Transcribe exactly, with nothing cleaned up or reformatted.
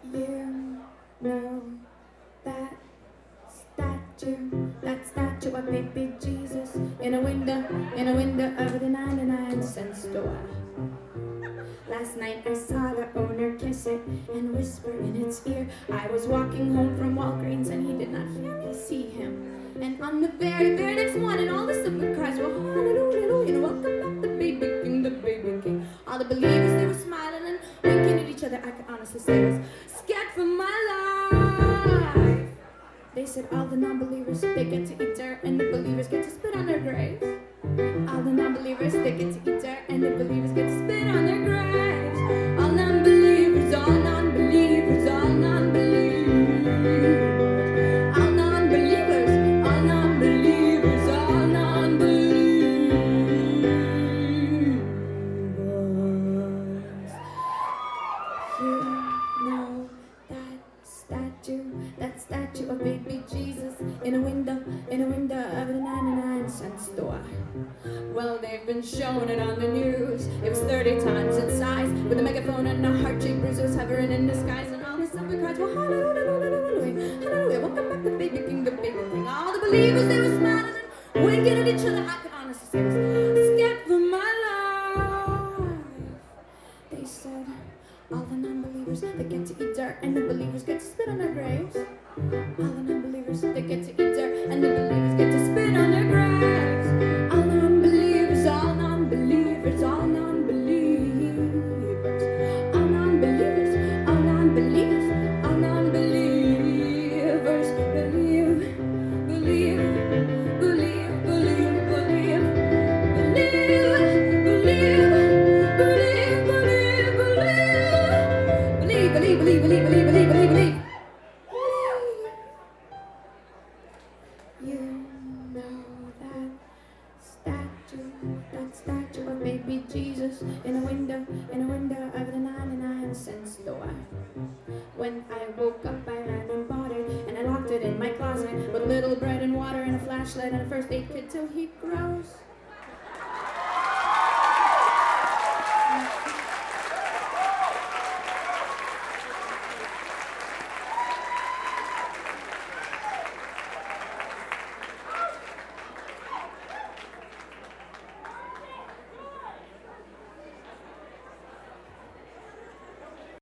You know that statue, that statue of baby Jesus in a window, in a window of the ninety-nine cent store. Last night I saw the owner kiss it and whisper in its ear. I was walking home from Walgreens and he did not hear me see him. And on the very, very next morning, all the super cries were hallelujah, hallelujah, welcome back the baby king, the baby king. All the believers, they were smiling and winking at each other. I could honestly say I was scared for my life. They said all the non-believers, they get to eat dirt and the believers get to spit on their graves. All the non-believers, they get to eat dirt and the believers get to spit on their graves. All non-believers, all non-believers, all non-believers. All non-believers, all non-believers, all non-believers. You know that statue, that statue of baby Jesus in a window, in a window of the ninety-nine cent store. Well, they've been showing it on the news. It was thirty times its size, with a megaphone and a heart-shaped bruises hovering in the skies, and all the simple cries were hallelujah, hallelujah, hallelujah, welcome back the baby king, the baby king. All the believers, they were smiling and winking at each other. I could honestly say I was scared for my life. They said all the non-believers, they get to eat dirt and the believers get to spit on their graves. All the non-believers, they get to eat dirt and the believers get to spit on their graves. All non-believers, all non-believers, all non-believers. All non-believers, all non-believers, all non-believers. Believe, believe, believe, believe, believe, believe, believe, believe, believe, believe, believe, believe, believe, believe, believe, believe, believe. You know that statue, that statue of baby Jesus in a window, in a window of the ninety-nine cent store. When I woke up, I ran and bought it, and I locked it in my closet with a little bread and water and a flashlight and a first aid kit till he grows.